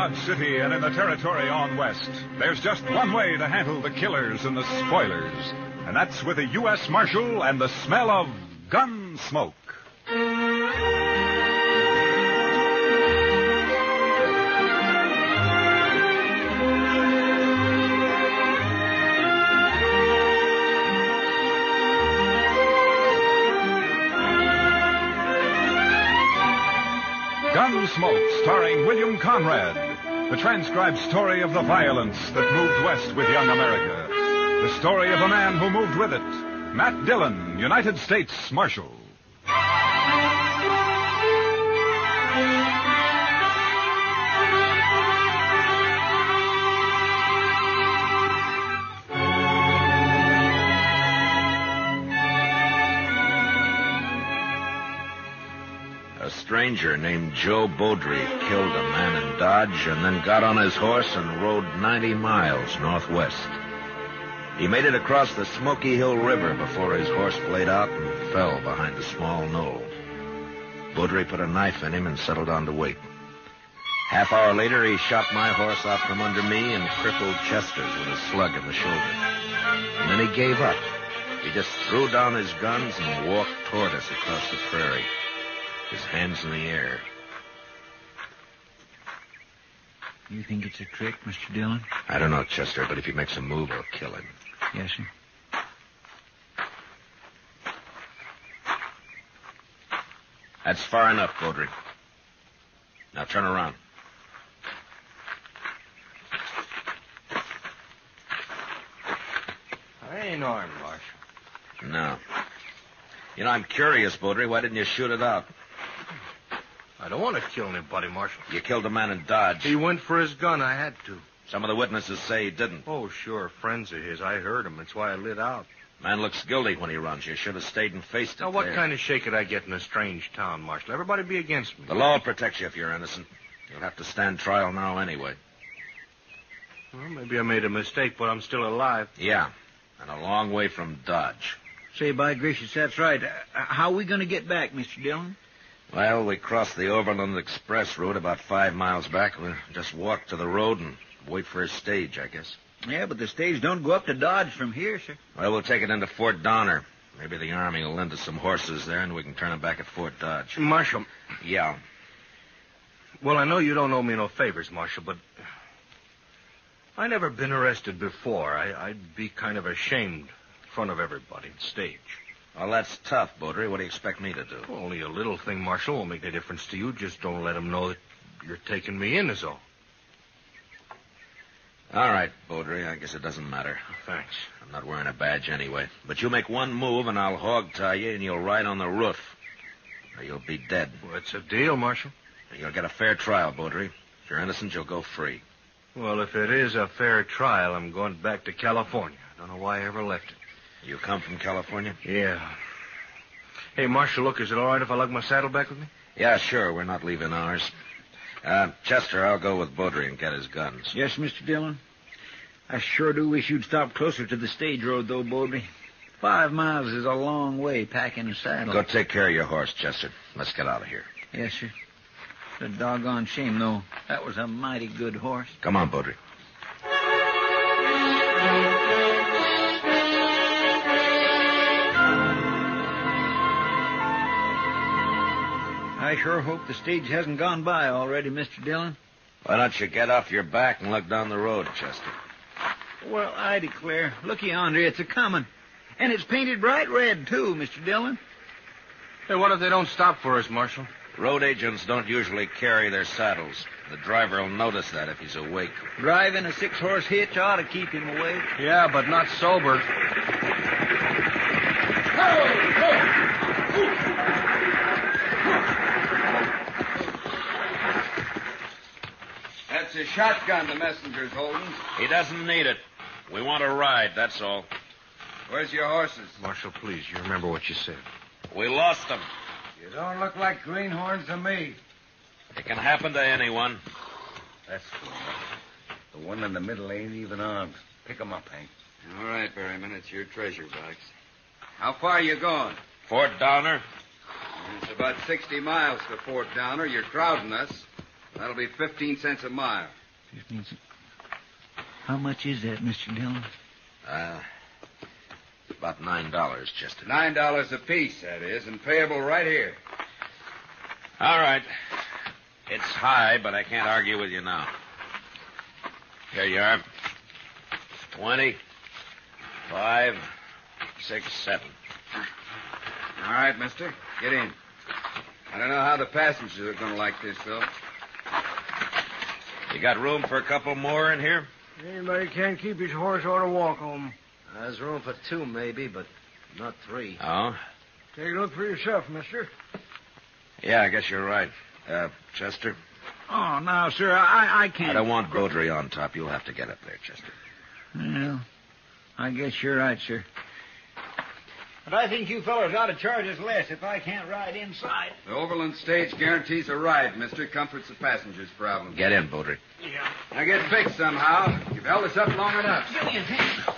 Dodge City and in the territory on west, there's just one way to handle the killers and the spoilers, and that's with a U.S. Marshal and the smell of gun smoke. Gunsmoke, starring William Conrad. The transcribed story of the violence that moved west with young America. The story of a man who moved with it. Matt Dillon, United States Marshal. A stranger named Joe Beaudry killed a man in Dodge and then got on his horse and rode 90 miles northwest. He made it across the Smoky Hill River before his horse played out and fell behind a small knoll. Beaudry put a knife in him and settled down to wait. Half-hour later, he shot my horse out from under me and crippled Chester's with a slug in the shoulder. And then he gave up. He just threw down his guns and walked toward us across the prairie, his hands in the air. You think it's a trick, Mr. Dillon? I don't know, Chester, but if he makes a move, I'll kill him. Yes, sir. That's far enough, Beaudry. Now turn around. I ain't armed, Marshal. No. You know, I'm curious, Beaudry. Why didn't you shoot it out? I don't want to kill anybody, Marshal. You killed a man in Dodge. He went for his gun. I had to. Some of the witnesses say he didn't. Oh, sure. Friends of his. I heard him. That's why I lit out. Man looks guilty when he runs. You should have stayed and faced it. Now, what there. kind of shake could I get in a strange town, Marshal? Everybody be against me. The law will protect you if you're innocent. You'll have to stand trial now anyway. Well, maybe I made a mistake, but I'm still alive. Yeah, and a long way from Dodge. Say, by gracious, that's right. How are we going to get back, Mr. Dillon? Well, we crossed the Overland Express route about 5 miles back. We'll just walk to the road and wait for his stage, I guess. Yeah, but the stage don't go up to Dodge from here, sir. Well, we'll take it into Fort Donner. Maybe the Army will lend us some horses there, and we can turn them back at Fort Dodge. Marshal. Yeah. Well, I know you don't owe me no favors, Marshal, but I never been arrested before. I'd be kind of ashamed in front of everybody on stage. Well, that's tough, Beaudry. What do you expect me to do? Well, only a little thing, Marshal. Won't make any difference to you. Just don't let them know that you're taking me in, is all. All right, Beaudry. I guess it doesn't matter. Thanks. I'm not wearing a badge anyway. But you make one move, and I'll hog-tie you, and you'll ride on the roof. Or you'll be dead. Well, it's a deal, Marshal. You'll get a fair trial, Beaudry. If you're innocent, you'll go free. Well, if it is a fair trial, I'm going back to California. I don't know why I ever left it. You come from California? Yeah. Hey, Marshal, look, is it all right if I lug my saddle back with me? Yeah, sure. We're not leaving ours. Chester, I'll go with Beaudry and get his guns. Yes, Mr. Dillon. I sure do wish you'd stop closer to the stage road, though, Beaudry. 5 miles is a long way packing a saddle. Go take care of your horse, Chester. Let's get out of here. Yes, sir. It's a doggone shame, though. That was a mighty good horse. Come on, Beaudry. I sure hope the stage hasn't gone by already, Mr. Dillon. Why don't you get off your back and look down the road, Chester? Well, I declare. Looky yonder, it's a-comin'. And it's painted bright red, too, Mr. Dillon. Hey, what if they don't stop for us, Marshal? Road agents don't usually carry their saddles. The driver will notice that if he's awake. Driving a 6-horse hitch ought to keep him awake. Yeah, but not sober. That's a shotgun the messenger's holding. He doesn't need it. We want to ride, that's all. Where's your horses? Marshal, please, you remember what you said. We lost them. You don't look like greenhorns to me. It can happen to anyone. That's good. The one in the middle ain't even armed. Pick 'em up, Hank. All right, Berryman, it's your treasure box. How far are you going? Fort Donner. It's about 60 miles to Fort Downer. You're crowding us. That'll be 15 cents a mile. How much is that, Mr. Dillon? About $9, Chester. $9 apiece, that is, and payable right here. All right. It's high, but I can't argue with you now. Here you are. 20, 5, 6, 7. All right, mister. Get in. I don't know how the passengers are going to like this, though. You got room for a couple more in here? Anybody can't keep his horse ought to walk home. There's room for 2, maybe, but not 3. Oh? Take a look for yourself, mister. Yeah, I guess you're right. Chester? Oh, no, sir, I can't. I don't want Beaudry on top. You'll have to get up there, Chester. Well, I guess you're right, sir. But I think you fellas ought to charge us less if I can't ride inside. The Overland stage guarantees a ride, mister. Comforts the passengers' problem. Get in, Beaudry. Yeah. Now get fixed somehow. You've held us up long enough. Give me a hand.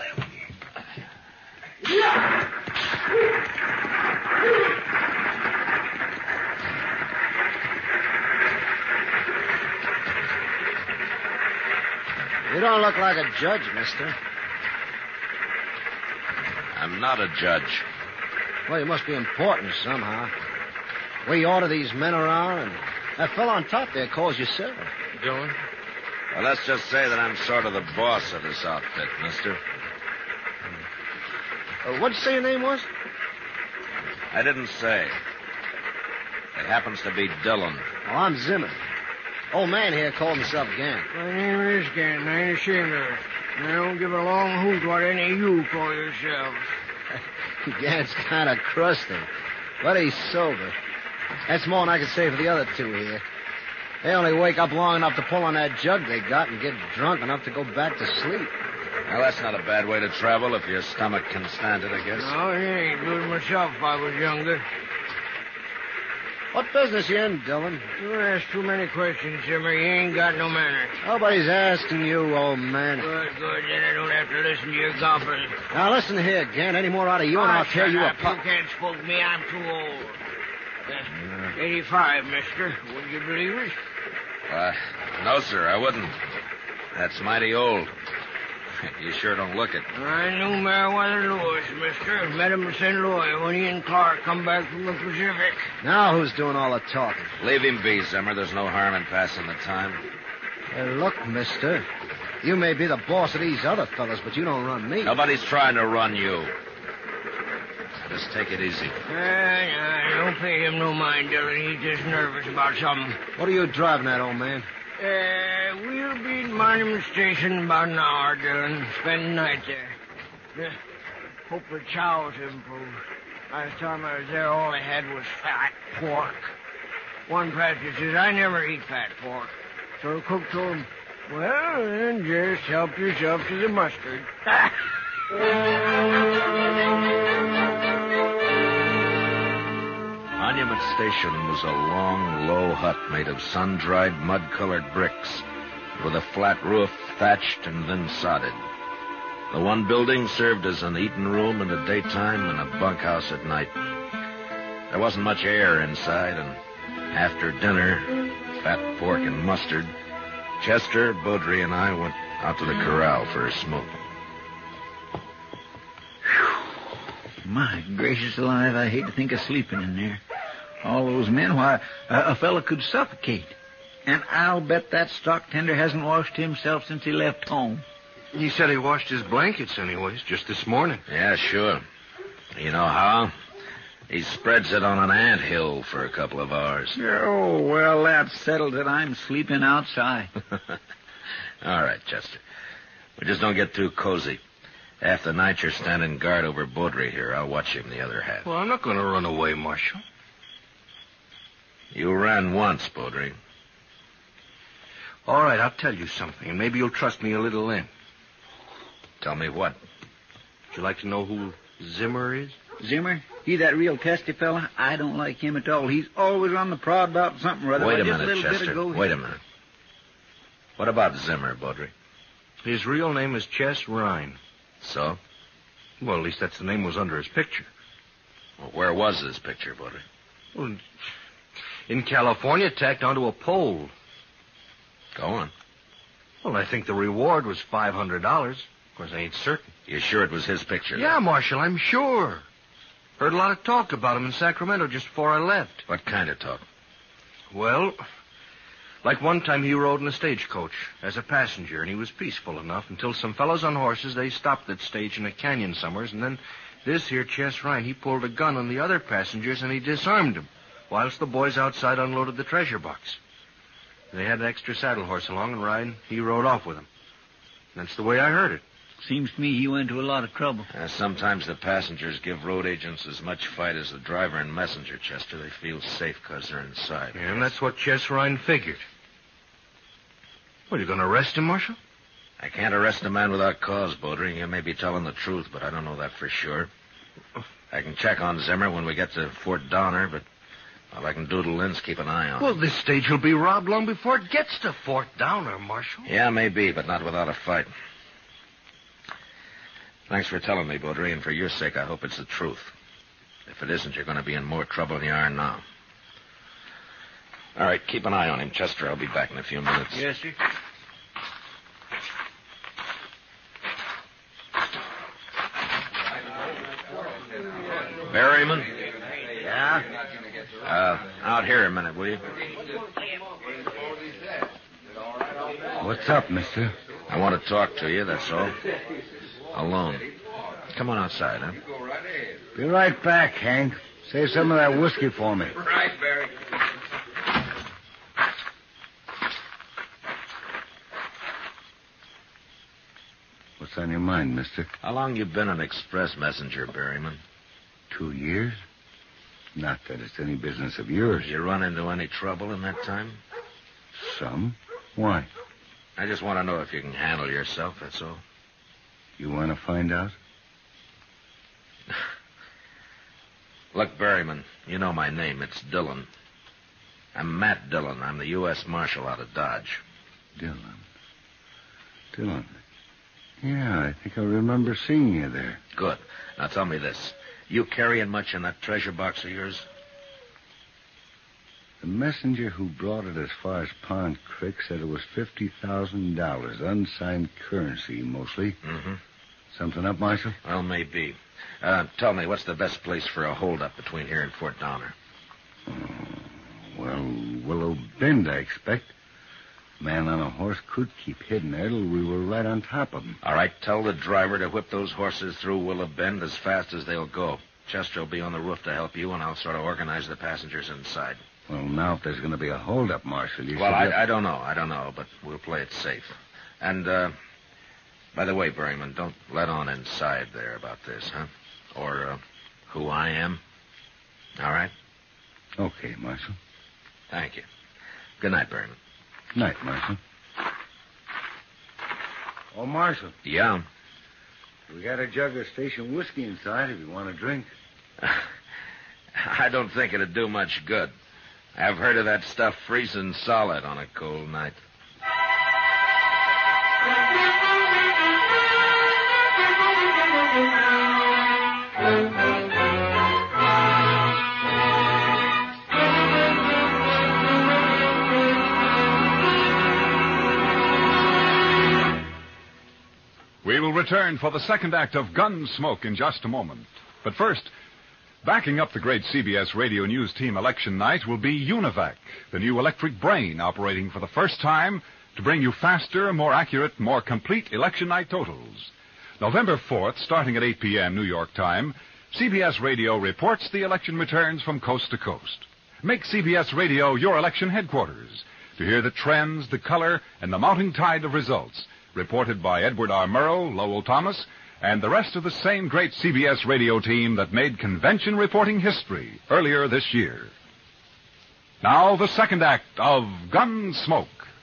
You don't look like a judge, mister. I'm not a judge. Well, you must be important somehow. We order these men around, and that fellow on top there calls you sir. Dillon? Well, let's just say that I'm sort of the boss of this outfit, mister. What'd you say your name was? I didn't say. It happens to be Dillon. Well, I'm Zimmer. Old man here called himself Gant. My name is Gann. I ain't ashamed of it. And I don't give a long hoot what any of you call yourselves. Gant's kind of crusty, but he's sober. That's more than I can say for the other 2 here. They only wake up long enough to pull on that jug they got and get drunk enough to go back to sleep. Well, that's not a bad way to travel if your stomach can stand it, I guess. No, it ain't. Do it myself if I was younger. What business you in, Dillon? You ask too many questions, Zimmer. You ain't got no manners. Nobody's asking you, old man. Good. Then I don't have to listen to your gobbling. Now, listen here, Gant. Any more out of you, and I'll tear you apart. You can't spook me. I'm too old. 85, mister. Would you believe it? No, sir, I wouldn't. That's mighty old. You sure don't look it. I knew Meriwether Lewis, mister. Met him in St. Louis when he and Clark come back from the Pacific. Now who's doing all the talking? Leave him be, Zimmer. There's no harm in passing the time. Look, mister. You may be the boss of these other fellas, but you don't run me. Nobody's trying to run you. Just take it easy. Don't pay him no mind, Dillon. He's just nervous about something. What are you driving at, old man? We'll be at Monument Station in about an hour, Dillon. Spend the night there. Hope the chow's improved. Last time I was there, all they had was fat pork. One passenger says, I never eat fat pork. So the cook told him, well, then just help yourself to the mustard. Monument Station was a long, low hut made of sun-dried, mud-colored bricks with a flat roof thatched and then sodded. The one building served as an eating room in the daytime and a bunkhouse at night. There wasn't much air inside, and after dinner, fat pork and mustard, Chester, Beaudry, and I went out to the corral for a smoke. My gracious alive, I hate to think of sleeping in there. All those men, why, a fellow could suffocate. And I'll bet that stock tender hasn't washed himself since he left home. He said he washed his blankets anyways, just this morning. Yeah, sure. You know how? He spreads it on an anthill for a couple of hours. Oh, well, that settles it. I'm sleeping outside. All right, Chester. We just don't get too cozy. Half the night you're standing guard over Beaudry here. I'll watch him the other half. Well, I'm not going to run away, Marshal. You ran once, Beaudry. All right, I'll tell you something, and maybe you'll trust me a little then. Tell me what? Would you like to know who Zimmer is? Zimmer? He that real testy fella? I don't like him at all. He's always on the prod about something or other. Wait a Just minute, little bit Chester. ago, Wait a minute. What about Zimmer, Beaudry? His real name is Chess Rhine. So? Well, at least that's the name was under his picture. Well, where was this picture, Beaudry? Well, in California, tacked onto a pole. Go on. Well, I think the reward was $500. Of course, I ain't certain. You sure it was his picture? Yeah, Marshal, I'm sure. Heard a lot of talk about him in Sacramento just before I left. What kind of talk? Well, like one time he rode in a stagecoach as a passenger, and he was peaceful enough until some fellows on horses, they stopped that stage in a canyon somewheres, and then this here Chess Ryan, he pulled a gun on the other passengers, and he disarmed them, whilst the boys outside unloaded the treasure box. They had an extra saddle horse along, and Ryan, he rode off with them. That's the way I heard it. Seems to me he went to a lot of trouble. Sometimes the passengers give road agents as much fight as the driver and messenger, Chester. They feel safe because they're inside. Yeah, and that's what Chess Ryan figured. What, are you going to arrest him, Marshal? I can't arrest a man without cause, Baudry. You may be telling the truth, but I don't know that for sure. I can check on Zimmer when we get to Fort Donner, but all I can do to Lynn's keep an eye on Well, him. this stage will be robbed long before it gets to Fort Donner, Marshal. Yeah, maybe, but not without a fight. Thanks for telling me, Baudry, and for your sake, I hope it's the truth. If it isn't, you're going to be in more trouble than you are now. All right, keep an eye on him, Chester. I'll be back in a few minutes. Yes, sir. Berryman? Yeah? Out here a minute, will you? What's up, mister? I want to talk to you, that's all. Alone. Come on outside, huh? Be right back, Hank. Save some of that whiskey for me. Right, Barry. What's on your mind, mister? How long you been an express messenger, Berryman? 2 years? Not that it's any business of yours. Did you run into any trouble in that time? Some? Why? I just want to know if you can handle yourself, that's all. You want to find out? Look, Berryman, you know my name. It's Dillon. I'm Matt Dillon. I'm the U.S. Marshal out of Dodge. Dillon. Yeah, I think I remember seeing you there. Good. Now tell me this. You carrying much in that treasure box of yours? The messenger who brought it as far as Pond Creek said it was $50,000, unsigned currency mostly. Mm-hmm. Something up, Marshal? Well, maybe. Tell me, what's the best place for a holdup between here and Fort Donner? Well, Willow Bend, I expect. Man on a horse could keep hidden there till we were right on top of him. All right, tell the driver to whip those horses through Willow Bend as fast as they'll go. Chester will be on the roof to help you, and I'll sort of organize the passengers inside. Well, now if there's going to be a holdup, Marshal, you Well, should... I don't know, but we'll play it safe. And, by the way, Berryman, don't let on inside there about this, huh? Or, who I am. All right? Okay, Marshal. Thank you. Good night, Berryman. Night, Marshal. Oh, Marshal, Yeah? we got a jug of station whiskey inside if you want a drink. I don't think it'd do much good. I've heard of that stuff freezing solid on a cold night. We will return for the second act of Gunsmoke in just a moment. But first, backing up the great CBS Radio News Team election night will be Univac, the new electric brain operating for the first time to bring you faster, more accurate, more complete election night totals. November 4th, starting at 8 p.m. New York time, CBS Radio reports the election returns from coast to coast. Make CBS Radio your election headquarters to hear the trends, the color, and the mounting tide of results reported by Edward R. Murrow, Lowell Thomas, and the rest of the same great CBS radio team that made convention reporting history earlier this year. Now, the second act of Gunsmoke.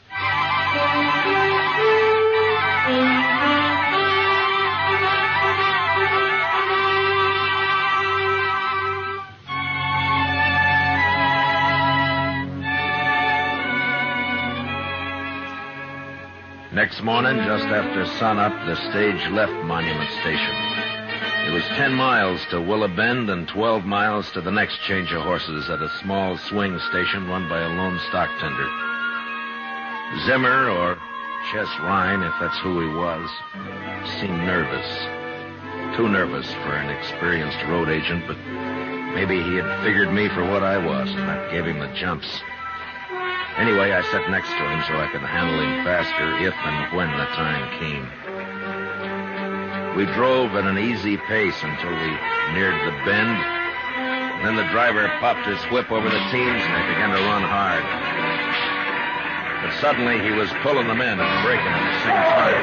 Next morning, just after sunup, the stage left Monument Station. It was 10 miles to Willow Bend and 12 miles to the next change of horses at a small swing station run by a lone stock tender. Zimmer, or Chess Ryan, if that's who he was, seemed nervous. Too nervous for an experienced road agent, but maybe he had figured me for what I was, and that gave him the jumps. Anyway, I sat next to him so I could handle him faster if and when the time came. We drove at an easy pace until we neared the bend. Then the driver popped his whip over the teams, and they began to run hard. But suddenly he was pulling them in and braking at the same time.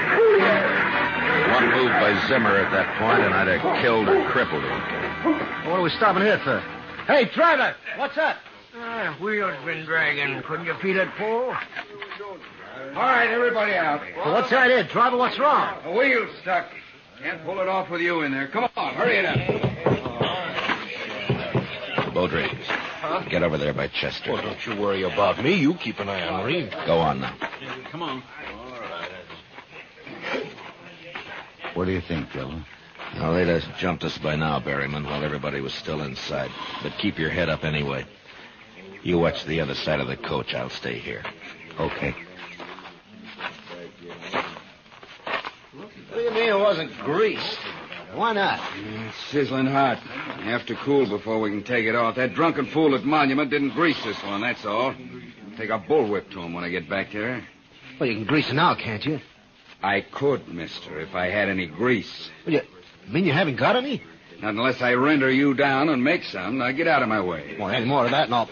One move by Zimmer at that point, and I'd have killed or crippled him. What are we stopping here for? Hey, driver, what's up? Wheel's been dragging. Couldn't you feel it pull? All right, everybody out. Well, what's the idea, driver? What's wrong? The wheel's stuck. Can't pull it off with you in there. Come on, hurry it up. Baudry, get over there by Chester. Oh, don't you worry about me. You keep an eye on Reed. Go on now. Come on. What do you think, Dillon? Well, they'd have jumped us by now, Berryman, while everybody was still inside. But keep your head up anyway. You watch the other side of the coach. I'll stay here. Okay. What do you mean it wasn't greased? Why not? It's sizzling hot. You have to cool before we can take it off. That drunken fool at Monument didn't grease this one, that's all. Take a bullwhip to him when I get back there. Well, you can grease it now, can't you? I could, mister, if I had any grease. Well, you mean you haven't got any? Not unless I render you down and make some. Now get out of my way. Well, any more of that and I'll...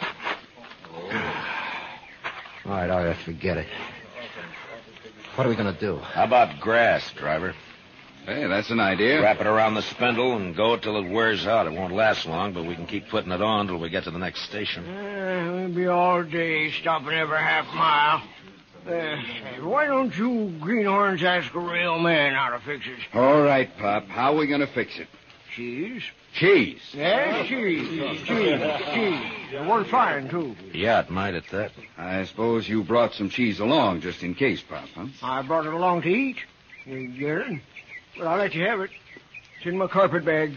All right, forget it. What are we going to do? How about grass, driver? Hey, that's an idea. Wrap it around the spindle and go till it wears out. It won't last long, but we can keep putting it on till we get to the next station. We'll be all day stopping every half mile. Why don't you greenhorns ask a real man how to fix it? All right, Pop. How are we going to fix it? Cheese? Cheese. Yes, cheese. Cheese. One fine, too. Yeah, it might at that. I suppose you brought some cheese along just in case, Pop, huh? I brought it along to eat. You get it? But I'll let you have it. It's in my carpet bag.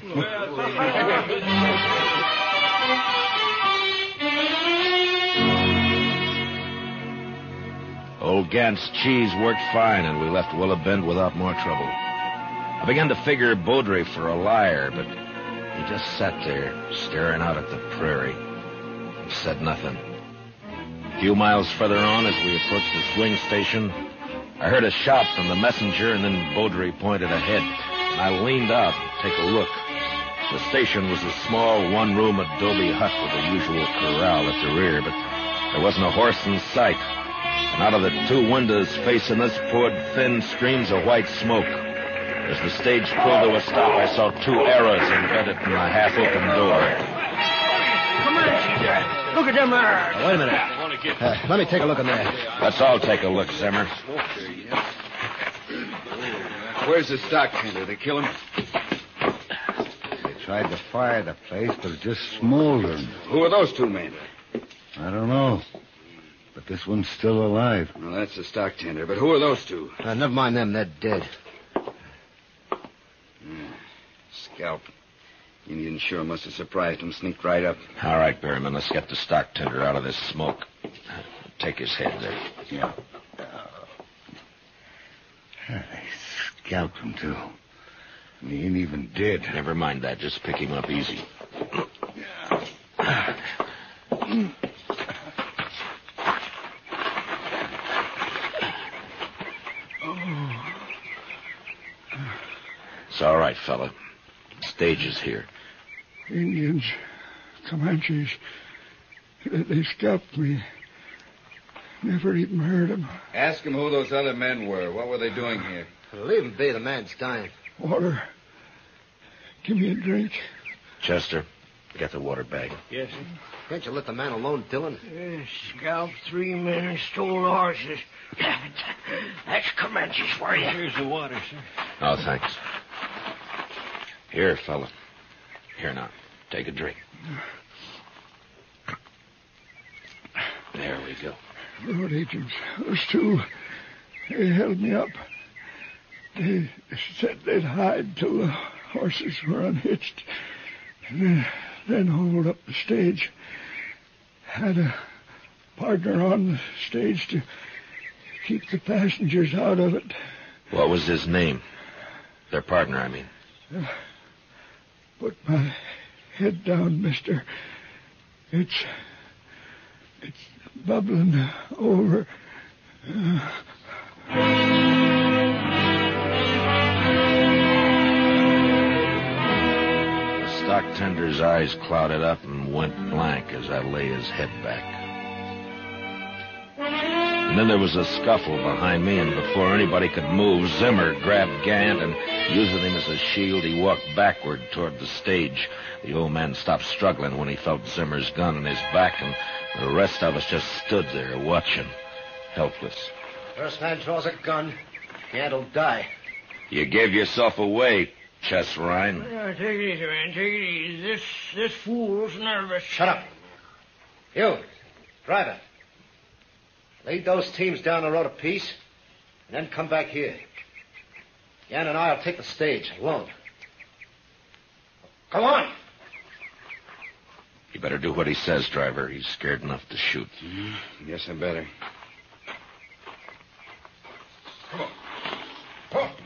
Old Gant's cheese worked fine, and we left Willow Bend without more trouble. I began to figure Baudry for a liar, but he just sat there, staring out at the prairie. He said nothing. A few miles further on, as we approached the swing station, I heard a shout from the messenger, and then Baudry pointed ahead. And I leaned out to take a look. The station was a small one-room adobe hut with the usual corral at the rear, but there wasn't a horse in sight. And out of the two windows facing us poured thin streams of white smoke. As the stage pulled to a stop, I saw two arrows embedded in the half-open door. Comanche! Look at them there. Wait a minute. Let me take a look in there. Let's all take a look, Zimmer. Where's the stock tender? They kill him? They tried to fire the place, but it just smoldered. Who are those two men? I don't know. But this one's still alive. Well, that's the stock tender. But who are those two? Never mind them. They're dead. Scalp. Indian sure must have surprised him, sneaked right up. All right, Berryman, let's get the stock tender out of this smoke. Take his head there. Yeah. They scalped him, too. And he ain't even dead. Never mind that. Just pick him up easy. It's all right, fella. Stage is here. Indians, Comanches, they scalped me. Never even heard them. Ask him who those other men were. What were they doing here? Leave him be. The man's dying. Water. Give me a drink. Chester, get the water bag. Yes, sir. Can't you let the man alone, Dillon? Scalped 3 men and stole the horses. That's Comanches for you. Here's the water, sir. Oh, thanks. Here, fella. Here now. Take a drink. There we go. Road agents, those two, they held me up. They said they'd hide till the horses were unhitched. And then hold up the stage. Had a partner on the stage to keep the passengers out of it. What was his name? Their partner, I mean. Put my head down, mister. It's bubbling over. The stock tender's eyes clouded up and went blank as I lay his head back. And then there was a scuffle behind me, and before anybody could move, Zimmer grabbed Gant, and using him as a shield, he walked backward toward the stage. The old man stopped struggling when he felt Zimmer's gun in his back, and the rest of us just stood there watching, helpless. First man draws a gun, Gant'll die. You gave yourself away, Chess Ryan. Take it easy, man. Take it easy. This fool's nervous. Shut up. You, driver. Lead those teams down the road a piece, and then come back here. Yan and I'll take the stage alone. Come on! You better do what he says, driver. He's scared enough to shoot. Yes, I better. Come on. Come on.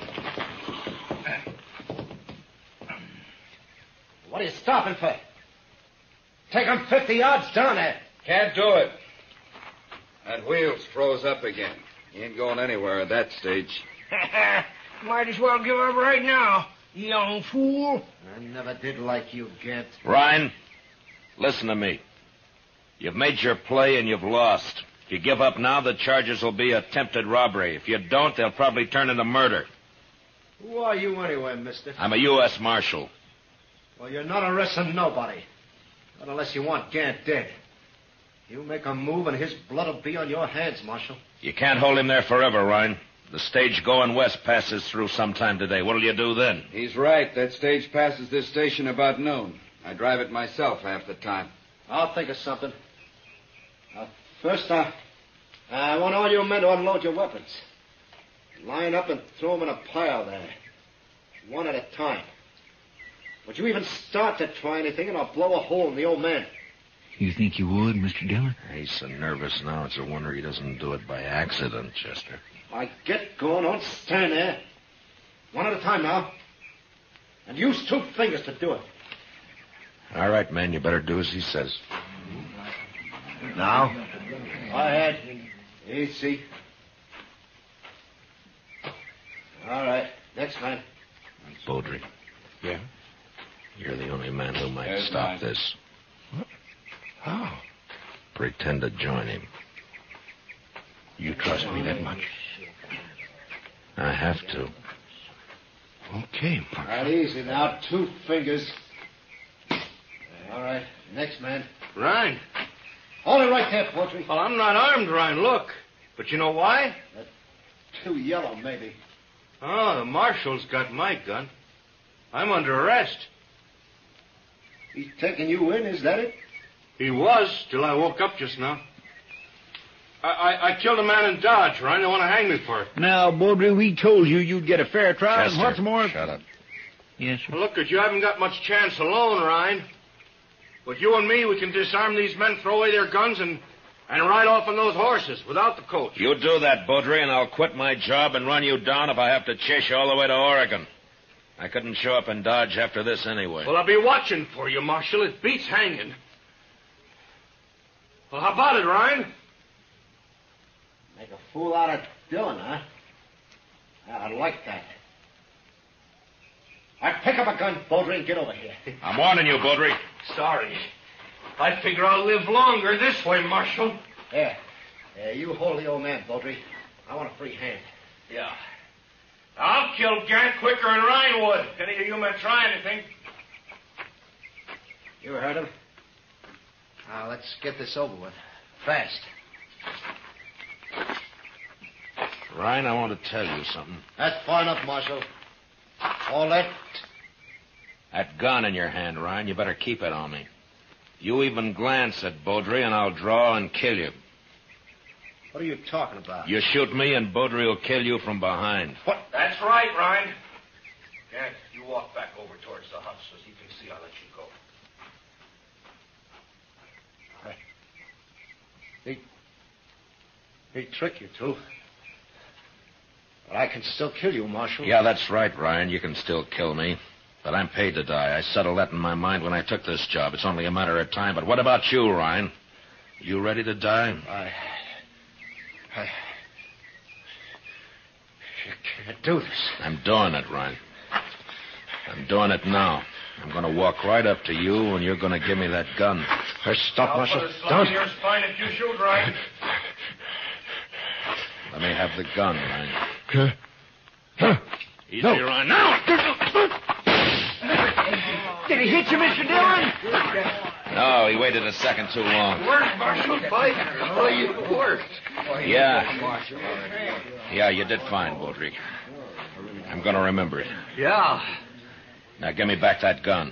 What are you stopping for? Take him 50 yards down there. Can't do it. That wheel's froze up again. He ain't going anywhere at that stage. Might as well give up right now, young fool. I never did like you, Gant. Ryan, listen to me. You've made your play and you've lost. If you give up now, the charges will be attempted robbery. If you don't, they'll probably turn into murder. Who are you anyway, mister? I'm a U.S. Marshal. Well, you're not arresting nobody. Not unless you want Gant dead. You make a move and his blood will be on your hands, Marshal. You can't hold him there forever, Ryan. The stage going west passes through sometime today. What'll you do then? He's right. That stage passes this station about noon. I drive it myself half the time. I'll think of something. First, I want all you men to unload your weapons. Line up and throw them in a pile there. One at a time. Would you even start to try anything, and I'll blow a hole in the old man. You think you would, Mr. Dillon? He's so nervous now, it's a wonder he doesn't do it by accident, Chester. I get going, don't stand there. One at a time now. And use 2 fingers to do it. All right, man, you better do as he says. Now? Go ahead. Easy. All right. Next man. Beaudry. Yeah? You're the only man who might There's stop mine. this. How? Pretend to join him. You trust me that much? I have to. Okay, All right, easy now. 2 fingers. All right. Next man. Ryan. Hold it right there, Poetry. Well, I'm not armed, Ryan. Look. But you know why? Too yellow, maybe. Oh, the marshal's got my gun. I'm under arrest. He's taking you in, is that it? He was, till I woke up just now. I killed a man in Dodge, Ryan. They want to hang me for it. Now, Beaudry, we told you you'd get a fair trial, Chester, and what's more... shut up. Yes, sir. Well, look, you haven't got much chance alone, Ryan. But you and me, we can disarm these men, throw away their guns, and ride off on those horses without the coach. You do that, Beaudry, and I'll quit my job and run you down if I have to chase you all the way to Oregon. I couldn't show up in Dodge after this anyway. Well, I'll be watching for you, Marshal. It beats hanging. Well, how about it, Ryan? Make a fool out of Dillon, huh? I like that. I pick up a gun, Beaudry, and get over here. I'm warning you, Beaudry. Sorry. I figure I'll live longer this way, Marshal. There. You hold the old man, Beaudry. I want a free hand. Yeah. I'll kill Gant quicker than Ryan would. If any of you men try anything. You heard him. Now, let's get this over with. Fast. Ryan, I want to tell you something. That's far enough, Marshal. All that... That gun in your hand, Ryan, you better keep it on me. You even glance at Beaudry, and I'll draw and kill you. What are you talking about? You shoot me, and Beaudry will kill you from behind. What? That's right, Ryan. Gant, you walk back over towards the hut so you can see I'll let you go. He'd trick you, too. But I can still kill you, Marshal. Yeah, that's right, Ryan. You can still kill me. But I'm paid to die. I settled that in my mind when I took this job. It's only a matter of time. But what about you, Ryan? You ready to die? You can't do this. I'm doing it, Ryan. I'm doing it now. I'm going to walk right up to you, and you're going to give me that gun. Stop, Marshal. Don't. Your spine if you shoot, Ryan. Let me have the gun, Ryan. Easy, No. Ryan. Now! Did he hit you, Mr. Dillon? No, he waited a second too long. Worked, Marshal. Boy, you worked. Yeah, you did fine, Baudry. I'm going to remember it. Yeah. Now, give me back that gun.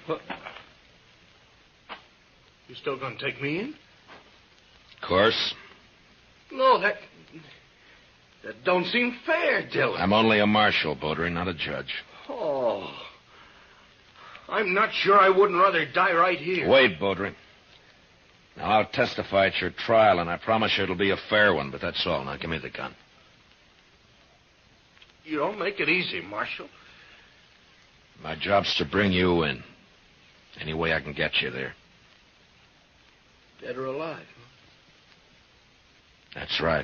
You still going to take me in? Of course. No, that don't seem fair, Dillon. I'm only a marshal, Baudry, not a judge. Oh. I'm not sure I wouldn't rather die right here. Wait, Baudry. Now, I'll testify at your trial, and I promise you it'll be a fair one, but that's all. Now, give me the gun. You don't make it easy, Marshal. My job's to bring you in. Any way I can get you there. Dead or alive. That's right.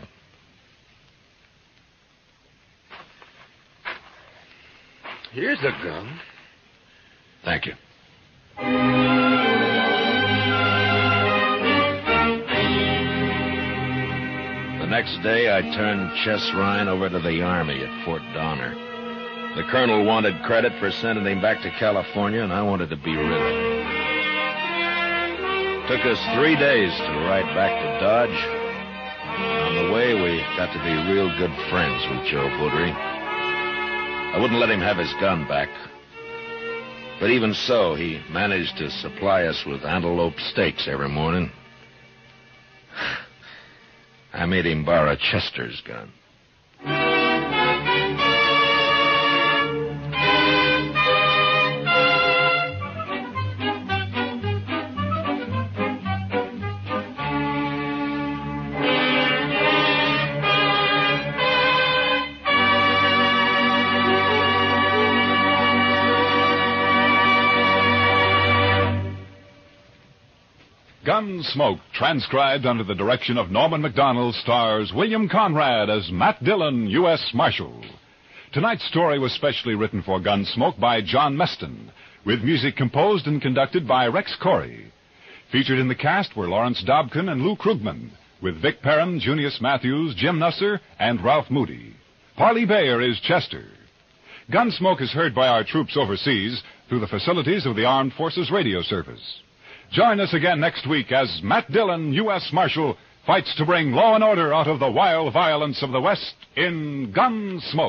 Here's the gun. Thank you. The next day, I turned Chess Ryan over to the Army at Fort Donner. The colonel wanted credit for sending him back to California, and I wanted to be rid of him. Took us 3 days to ride back to Dodge. On the way, we got to be real good friends with Joe Baudry. I wouldn't let him have his gun back. But even so, he managed to supply us with antelope steaks every morning. I made him borrow Chester's gun. Gunsmoke, transcribed under the direction of Norman MacDonald, stars William Conrad as Matt Dillon, U.S. Marshal. Tonight's story was specially written for Gunsmoke by John Meston, with music composed and conducted by Rex Corey. Featured in the cast were Lawrence Dobkin and Lou Krugman, with Vic Perrin, Junius Matthews, Jim Nusser, and Ralph Moody. Parley Bayer is Chester. Gunsmoke is heard by our troops overseas through the facilities of the Armed Forces Radio Service. Join us again next week as Matt Dillon, U.S. Marshal, fights to bring law and order out of the wild violence of the West in Gunsmoke.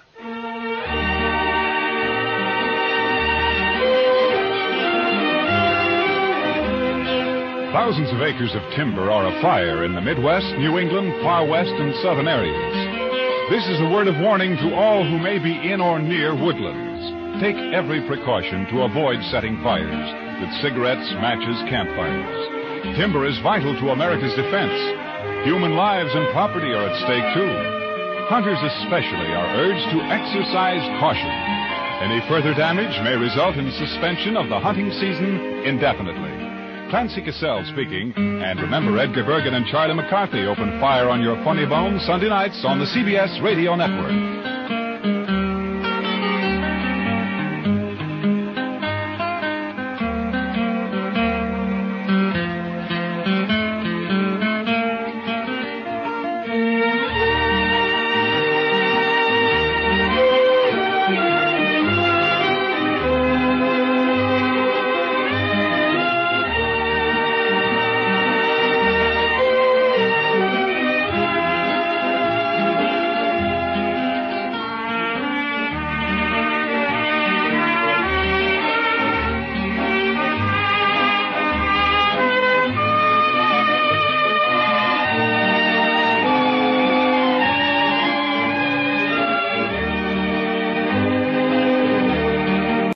Thousands of acres of timber are afire in the Midwest, New England, Far West, and Southern areas. This is a word of warning to all who may be in or near woodlands. Take every precaution to avoid setting fires with cigarettes, matches, campfires. Timber is vital to America's defense. Human lives and property are at stake, too. Hunters especially are urged to exercise caution. Any further damage may result in suspension of the hunting season indefinitely. Clancy Cassell speaking, and remember Edgar Bergen and Charlie McCarthy open fire on your funny bone Sunday nights on the CBS Radio Network.